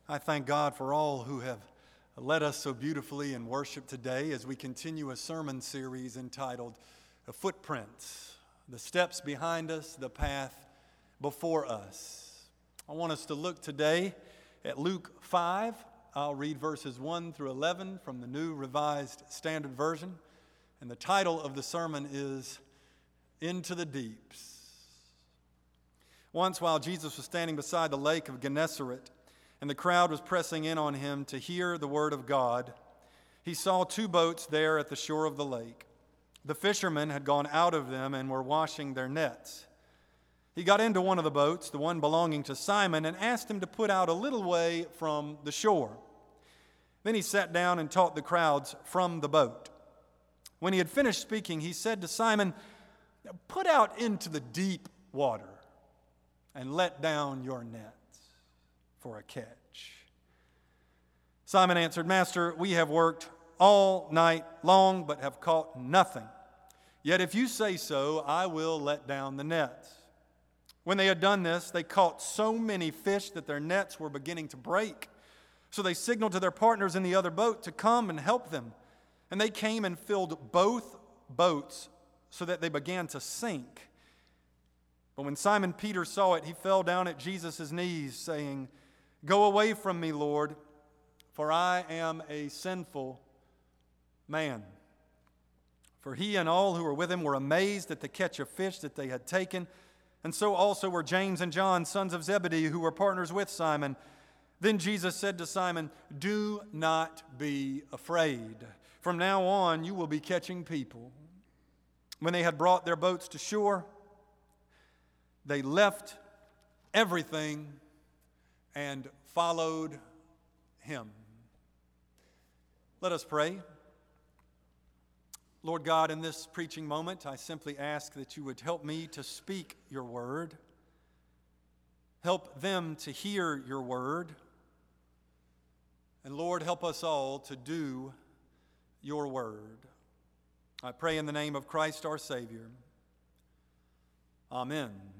I thank God for all who have led us so beautifully in worship today as we continue a sermon series entitled Footprints, the steps behind us, the path before us. I want us to look today at Luke 5. I'll read verses 1 through 11 from the New Revised Standard Version. And the title of the sermon is Into the Deeps. Once while Jesus was standing beside the lake of Gennesaret, and the crowd was pressing in on him to hear the word of God, he saw two boats there at the shore of the lake. The fishermen had gone out of them and were washing their nets. He got into one of the boats, the one belonging to Simon, and asked him to put out a little way from the shore. Then he sat down and taught the crowds from the boat. When he had finished speaking, he said to Simon, "Put out into the deep water and let down your nets for a catch." Simon answered, "Master, we have worked all night long, but have caught nothing. Yet if you say so, I will let down the nets." When they had done this, they caught so many fish that their nets were beginning to break. So they signaled to their partners in the other boat to come and help them. And they came and filled both boats so that they began to sink. But when Simon Peter saw it, he fell down at Jesus' knees, saying, "Go away from me, Lord, for I am a sinful man." For he and all who were with him were amazed at the catch of fish that they had taken, and so also were James and John, sons of Zebedee, who were partners with Simon. Then Jesus said to Simon, "Do not be afraid. From now on you will be catching people." When they had brought their boats to shore, they left everything and followed him. Let us pray. Lord God, in this preaching moment, I simply ask that you would help me to speak your word. Help them to hear your word. And Lord, help us all to do your word. I pray in the name of Christ our Savior. Amen.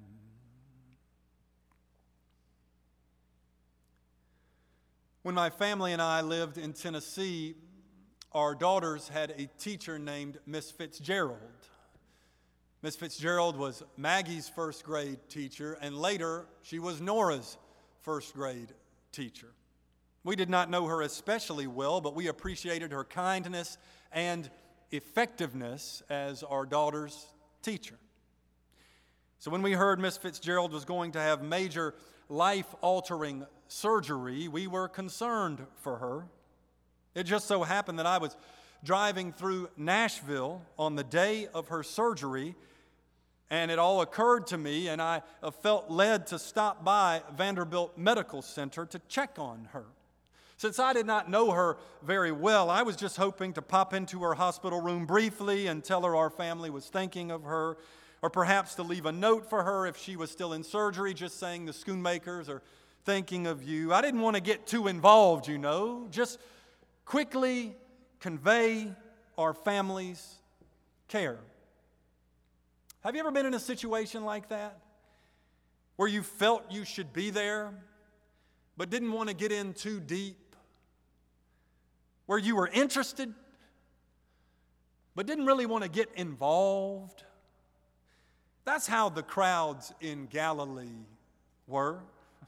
When my family and I lived in Tennessee, our daughters had a teacher named Miss Fitzgerald. Miss Fitzgerald was Maggie's first grade teacher, and later she was Nora's first grade teacher. We did not know her especially well, but we appreciated her kindness and effectiveness as our daughter's teacher. So when we heard Miss Fitzgerald was going to have major life-altering surgery, we were concerned for her. It just so happened that I was driving through Nashville on the day of her surgery, and it all occurred to me, and I felt led to stop by Vanderbilt Medical Center to check on her. Since I did not know her very well, I was just hoping to pop into her hospital room briefly and tell her our family was thinking of her, or perhaps to leave a note for her if she was still in surgery, just saying the Schoonmakers are thinking of you. I didn't want to get too involved, just quickly convey our family's care. Have you ever been in a situation like that, where you felt you should be there, but didn't want to get in too deep? Where you were interested, but didn't really want to get involved? That's how the crowds in Galilee were.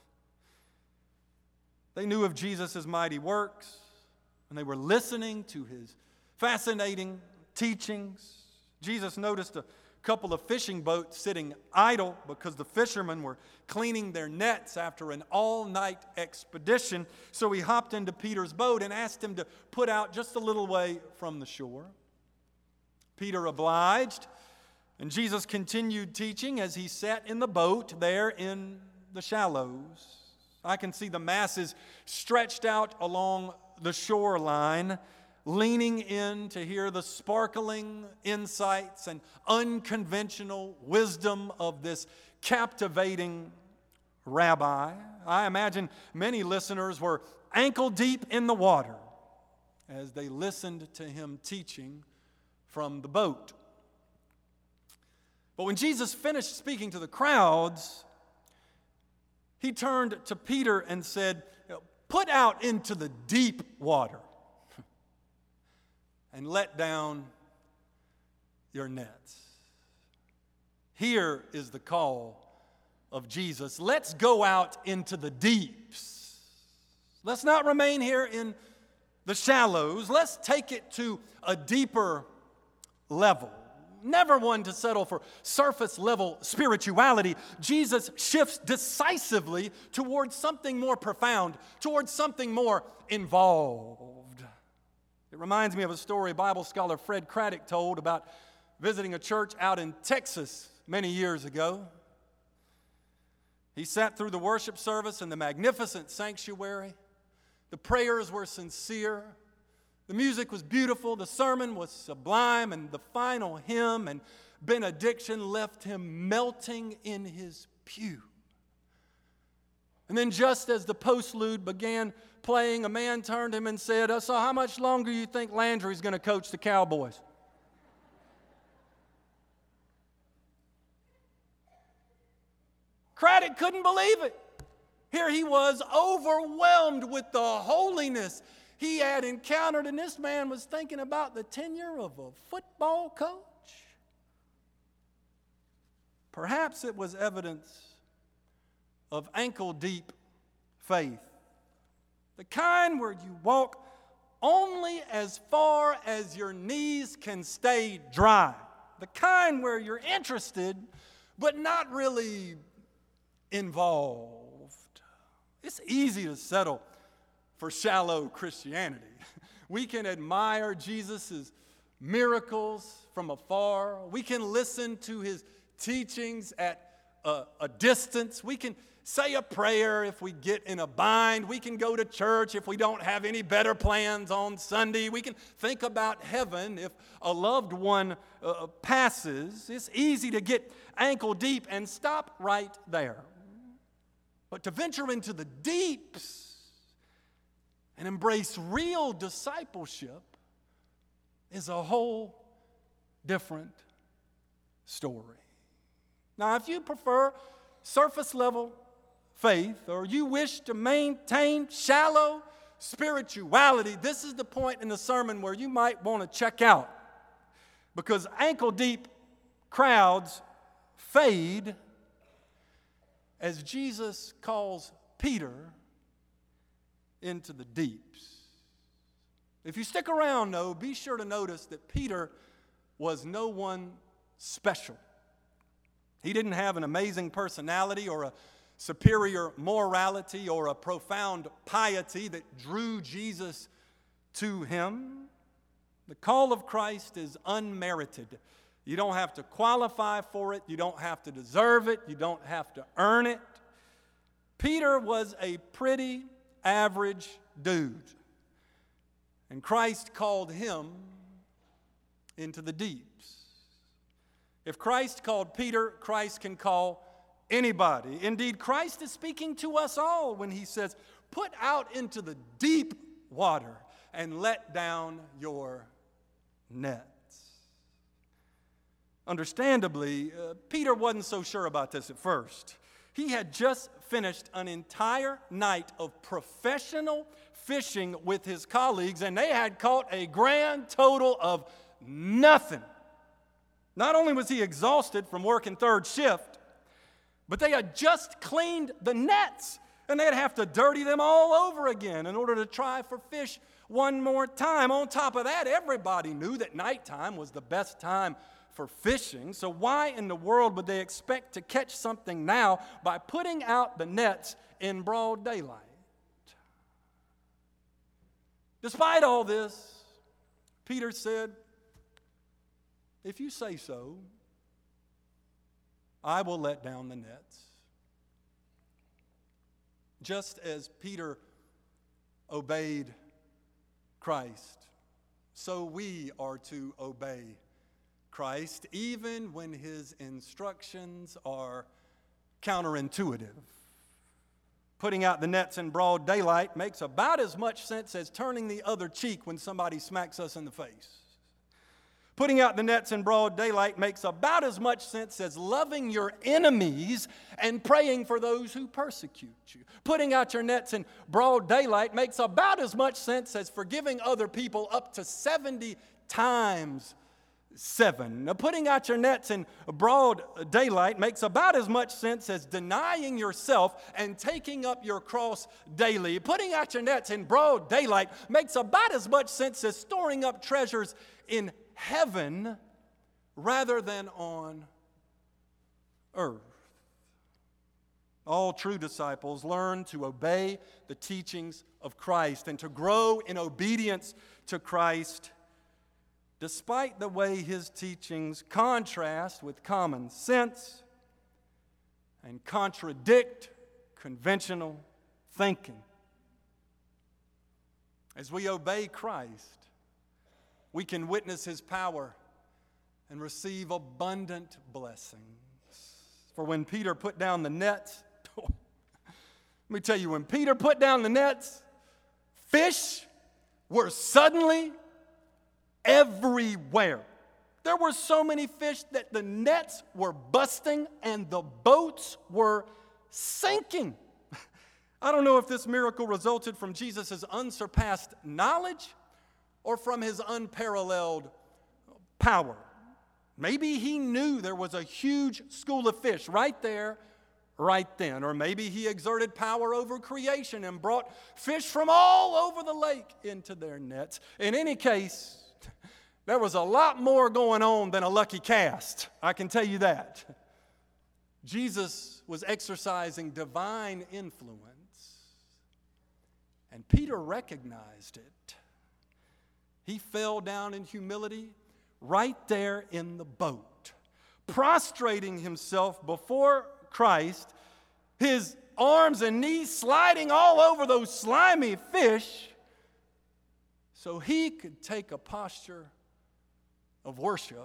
They knew of Jesus' mighty works, and they were listening to his fascinating teachings. Jesus noticed a couple of fishing boats sitting idle because the fishermen were cleaning their nets after an all-night expedition. So he hopped into Peter's boat and asked him to put out just a little way from the shore. Peter obliged, and Jesus continued teaching as he sat in the boat there in the shallows. I can see the masses stretched out along the shoreline, leaning in to hear the sparkling insights and unconventional wisdom of this captivating rabbi. I imagine many listeners were ankle deep in the water as they listened to him teaching from the boat. But when Jesus finished speaking to the crowds, he turned to Peter and said, put out into the deep water and let down your nets. Here is the call of Jesus. Let's go out into the deeps. Let's not remain here in the shallows. Let's take it to a deeper level. Never one to settle for surface level spirituality. Jesus shifts decisively towards something more profound, towards something more involved. It reminds me of a story Bible scholar Fred Craddock told about visiting a church out in Texas many years ago. He sat through the worship service in the magnificent sanctuary. The prayers were sincere. The music was beautiful. The sermon was sublime. And the final hymn and benediction left him melting in his pew. And then just as the postlude began playing, a man turned to him and said, "So how much longer do you think Landry's going to coach the Cowboys?" Craddock couldn't believe it. Here he was, overwhelmed with the holiness he had encountered, and this man was thinking about the tenure of a football coach. Perhaps it was evidence of ankle-deep faith, the kind where you walk only as far as your knees can stay dry, the kind where you're interested but not really involved. It's easy to settle for shallow Christianity. We can admire Jesus' miracles from afar. We can listen to his teachings at a distance. We can say a prayer if we get in a bind. We can go to church if we don't have any better plans on Sunday. We can think about heaven if a loved one passes. It's easy to get ankle deep and stop right there. But to venture into the deeps and embrace real discipleship is a whole different story. Now, if you prefer surface level faith or you wish to maintain shallow spirituality, this is the point in the sermon where you might want to check out, because ankle deep crowds fade as Jesus calls Peter into the deeps. If you stick around, though, be sure to notice that Peter was no one special. He didn't have an amazing personality or a superior morality or a profound piety that drew Jesus to him. The call of Christ is unmerited. You don't have to qualify for it. You don't have to deserve it. You don't have to earn it. Peter was a pretty average dude, and Christ called him into the deeps. If Christ called Peter, Christ can call anybody. Indeed, Christ is speaking to us all when he says, "Put out into the deep water and let down your net." Understandably, Peter wasn't so sure about this at first. He had just finished an entire night of professional fishing with his colleagues, and they had caught a grand total of nothing. Not only was he exhausted from working third shift, but they had just cleaned the nets, and they'd have to dirty them all over again in order to try for fish one more time. On top of that, everybody knew that nighttime was the best time for fishing, so why in the world would they expect to catch something now by putting out the nets in broad daylight? Despite all this, Peter said, "If you say so, I will let down the nets." Just as Peter obeyed Christ, so we are to obey Christ, even when his instructions are counterintuitive. Putting out the nets in broad daylight makes about as much sense as turning the other cheek when somebody smacks us in the face. Putting out the nets in broad daylight makes about as much sense as loving your enemies and praying for those who persecute you. Putting out your nets in broad daylight makes about as much sense as forgiving other people up to 70 times 7. Now, putting out your nets in broad daylight makes about as much sense as denying yourself and taking up your cross daily. Putting out your nets in broad daylight makes about as much sense as storing up treasures in heaven rather than on earth. All true disciples learn to obey the teachings of Christ and to grow in obedience to Christ, despite the way his teachings contrast with common sense and contradict conventional thinking. As we obey Christ, we can witness his power and receive abundant blessings. For when Peter put down the nets, let me tell you, when Peter put down the nets, fish were suddenly everywhere. There were so many fish that the nets were busting and the boats were sinking. I don't know if this miracle resulted from Jesus' unsurpassed knowledge or from his unparalleled power. Maybe he knew there was a huge school of fish right there, right then. Or maybe he exerted power over creation and brought fish from all over the lake into their nets. In any case, there was a lot more going on than a lucky cast. I can tell you that. Jesus was exercising divine influence, and Peter recognized it. He fell down in humility right there in the boat, prostrating himself before Christ, his arms and knees sliding all over those slimy fish so he could take a posture of worship.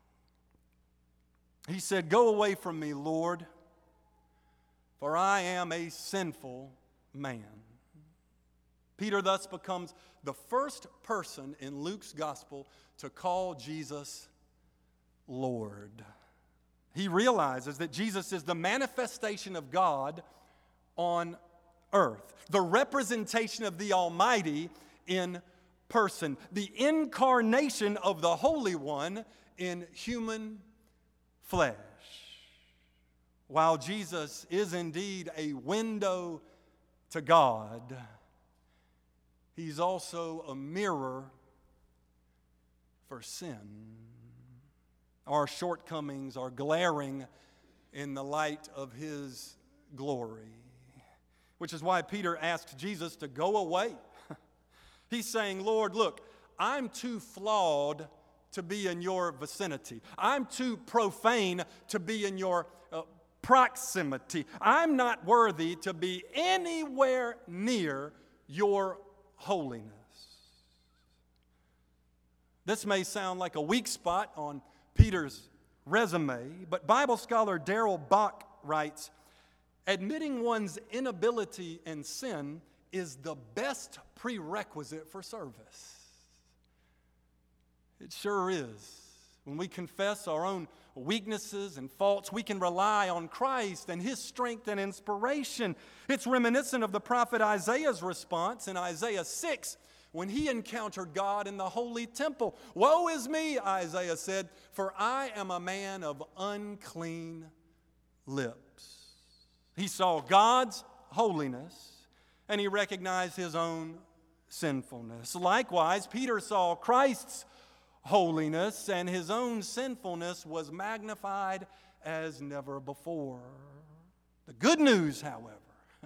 He said, "Go away from me, Lord, for I am a sinful man." Peter thus becomes the first person in Luke's gospel to call Jesus Lord. He realizes that Jesus is the manifestation of God on earth, the representation of the Almighty in person, the incarnation of the Holy One in human flesh. While Jesus is indeed a window to God, he's also a mirror for sin. Our shortcomings are glaring in the light of his glory, which is why Peter asked Jesus to go away. He's saying, "Lord, look, I'm too flawed to be in your vicinity. I'm too profane to be in your proximity. I'm not worthy to be anywhere near your holiness." This may sound like a weak spot on Peter's resume, but Bible scholar Darrell Bock writes, "Admitting one's inability in sin is the best prerequisite for service." It sure is. When we confess our own weaknesses and faults, we can rely on Christ and his strength and inspiration. It's reminiscent of the prophet Isaiah's response in Isaiah 6 when he encountered God in the holy temple. "Woe is me," Isaiah said, "for I am a man of unclean lips." He saw God's holiness and he recognized his own sinfulness. Likewise, Peter saw Christ's holiness, and his own sinfulness was magnified as never before. The good news, however,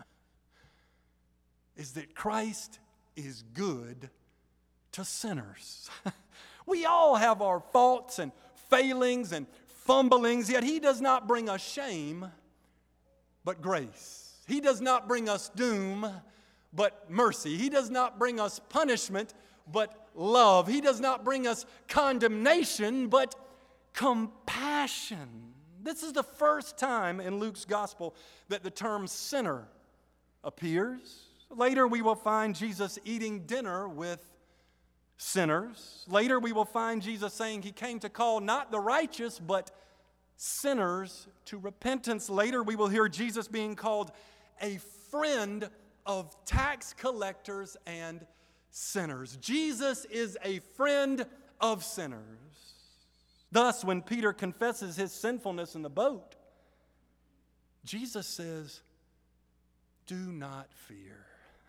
is that Christ is good to sinners. We all have our faults and failings and fumblings, yet he does not bring us shame, but grace. He does not bring us doom, but mercy. He does not bring us punishment, but love. He does not bring us condemnation, but compassion. This is the first time in Luke's gospel that the term sinner appears. Later we will find Jesus eating dinner with sinners. Later we will find Jesus saying he came to call not the righteous, but sinners to repentance. Later we will hear Jesus being called a friend of tax collectors and sinners. Jesus is a friend of sinners. Thus, when Peter confesses his sinfulness in the boat, Jesus says, "Do not fear."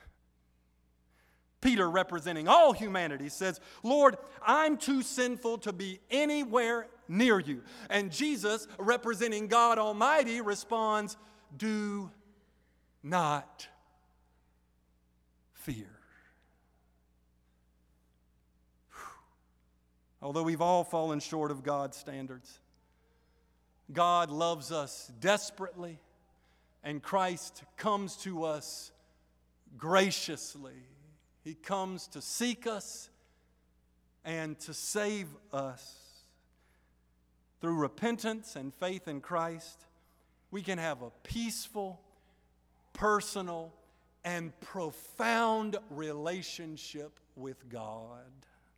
Peter, representing all humanity, says, "Lord, I'm too sinful to be anywhere near you." And Jesus, representing God Almighty, responds, "Do not fear." Although we've all fallen short of God's standards, God loves us desperately, and Christ comes to us graciously. He comes to seek us and to save us. Through repentance and faith in Christ, we can have a peaceful, personal, and profound relationship with God.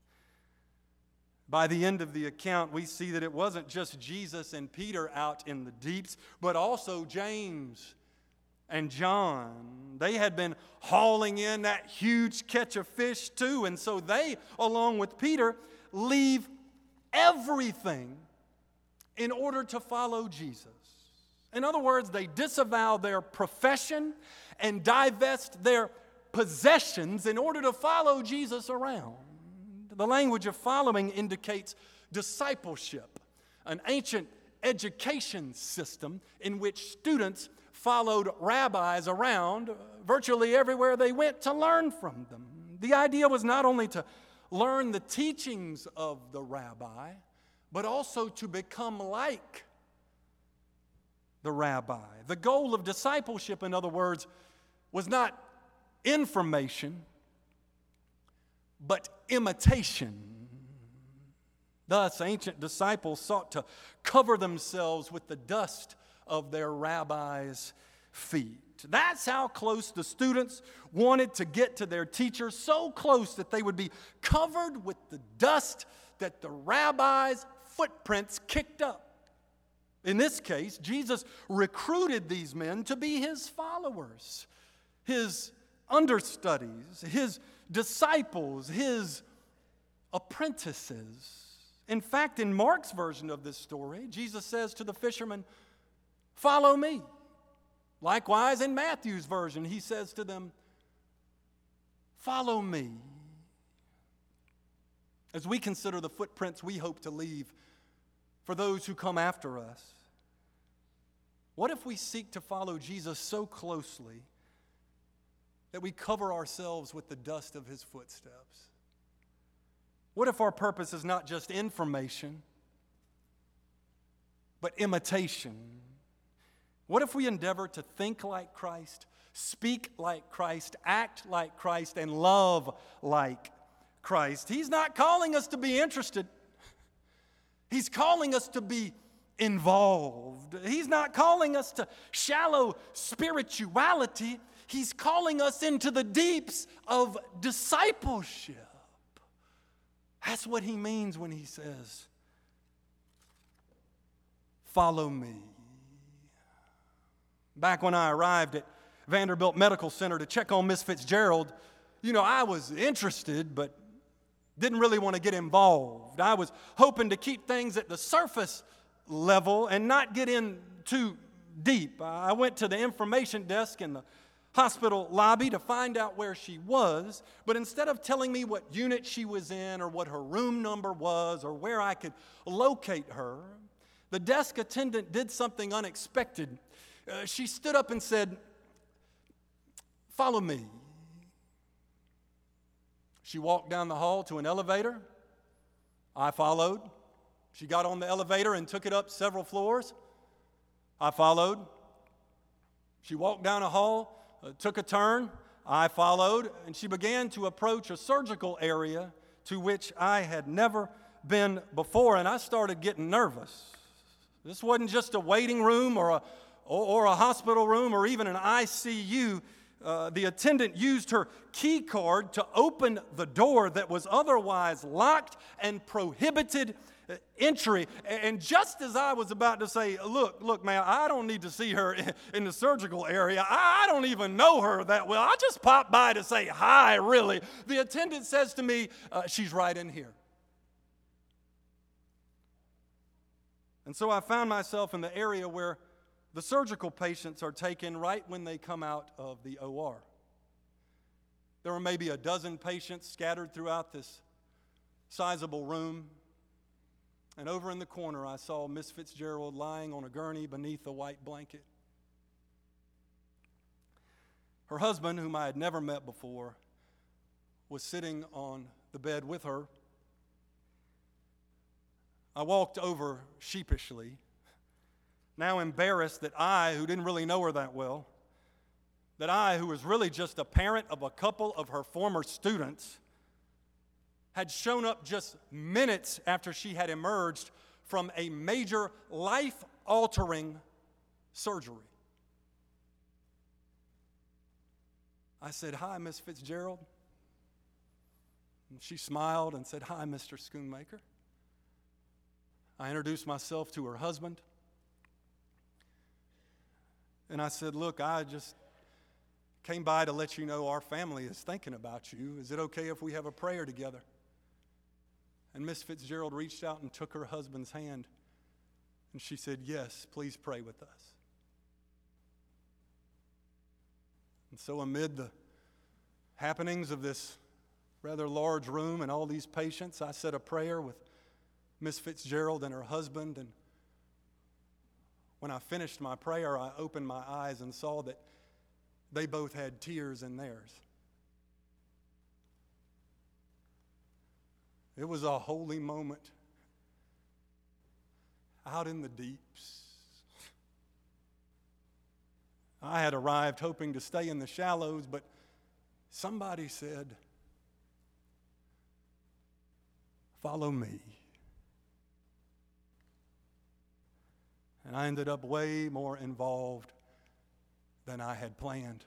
By the end of the account, we see that it wasn't just Jesus and Peter out in the deeps, but also James and John. They had been hauling in that huge catch of fish too, and so they, along with Peter, leave everything in order to follow Jesus. In other words, they disavow their profession and divest their possessions in order to follow Jesus around. The language of following indicates discipleship, an ancient education system in which students followed rabbis around virtually everywhere they went to learn from them. The idea was not only to learn the teachings of the rabbi, but also to become like the rabbi. The goal of discipleship, in other words, was not information, but imitation. Thus, ancient disciples sought to cover themselves with the dust of their rabbi's feet. That's how close the students wanted to get to their teacher, so close that they would be covered with the dust that the rabbi's footprints kicked up. In this case, Jesus recruited these men to be his followers, his understudies, his disciples, his apprentices. In fact, in Mark's version of this story, Jesus says to the fishermen, "Follow me." Likewise, in Matthew's version, he says to them, "Follow me." As we consider the footprints we hope to leave for those who come after us, what if we seek to follow Jesus so closely that we cover ourselves with the dust of his footsteps? What if our purpose is not just information, but imitation? What if we endeavor to think like Christ, speak like Christ, act like Christ, and love like Christ? He's not calling us to be interested. He's calling us to be involved. He's not calling us to shallow spirituality. He's calling us into the deeps of discipleship. That's what he means when he says, "Follow me." Back when I arrived at Vanderbilt Medical Center to check on Miss Fitzgerald, I was interested, but didn't really want to get involved. I was hoping to keep things at the surface level and not get in too deep. I went to the information desk in the hospital lobby to find out where she was, but instead of telling me what unit she was in or what her room number was or where I could locate her, the desk attendant did something unexpected. She stood up and said, "Follow me." She walked down the hall to an elevator. I followed. She got on the elevator and took it up several floors. I followed. She walked down a hall, took a turn. I followed, and she began to approach a surgical area to which I had never been before, and I started getting nervous. This wasn't just a waiting room or a hospital room or even an ICU. the attendant used her key card to open the door that was otherwise locked and prohibited entry. And just as I was about to say, look, man, I don't need to see her in the surgical area. I don't even know her that well. I just popped by to say hi, really. The attendant says to me, she's right in here. And so I found myself in the area where the surgical patients are taken right when they come out of the OR. There were maybe a dozen patients scattered throughout this sizable room. And over in the corner, I saw Miss Fitzgerald lying on a gurney beneath a white blanket. Her husband, whom I had never met before, was sitting on the bed with her. I walked over sheepishly, now embarrassed that I, who didn't really know her that well, that I, who was really just a parent of a couple of her former students, had shown up just minutes after she had emerged from a major life-altering surgery. I said, "Hi, Miss Fitzgerald." And she smiled and said, "Hi, Mr. Schoonmaker." I introduced myself to her husband. And I said, "Look, I just came by to let you know our family is thinking about you. Is it okay if we have a prayer together?" And Miss Fitzgerald reached out and took her husband's hand. And she said, "Yes, please pray with us." And so amid the happenings of this rather large room and all these patients, I said a prayer with Miss Fitzgerald and her husband. And when I finished my prayer, I opened my eyes and saw that they both had tears in theirs. It was a holy moment out in the deeps. I had arrived hoping to stay in the shallows, but somebody said, "Follow me." And I ended up way more involved than I had planned.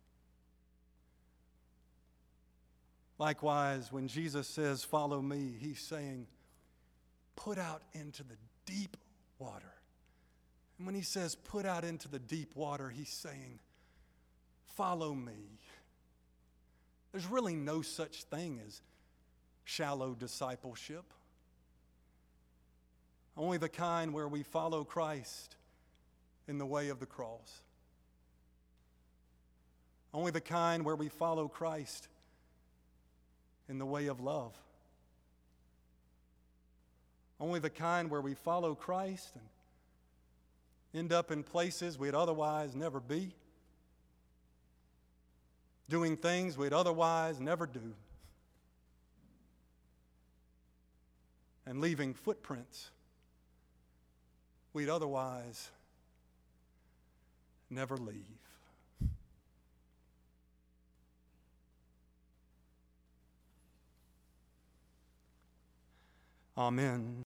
Likewise, when Jesus says, "Follow me," he's saying, put out into the deep water. And when he says, put out into the deep water, he's saying, follow me. There's really no such thing as shallow discipleship. Only the kind where we follow Christ in the way of the cross. Only the kind where we follow Christ in the way of love. Only the kind where we follow Christ and end up in places we'd otherwise never be, doing things we'd otherwise never do, and leaving footprints we'd otherwise never leave. Amen.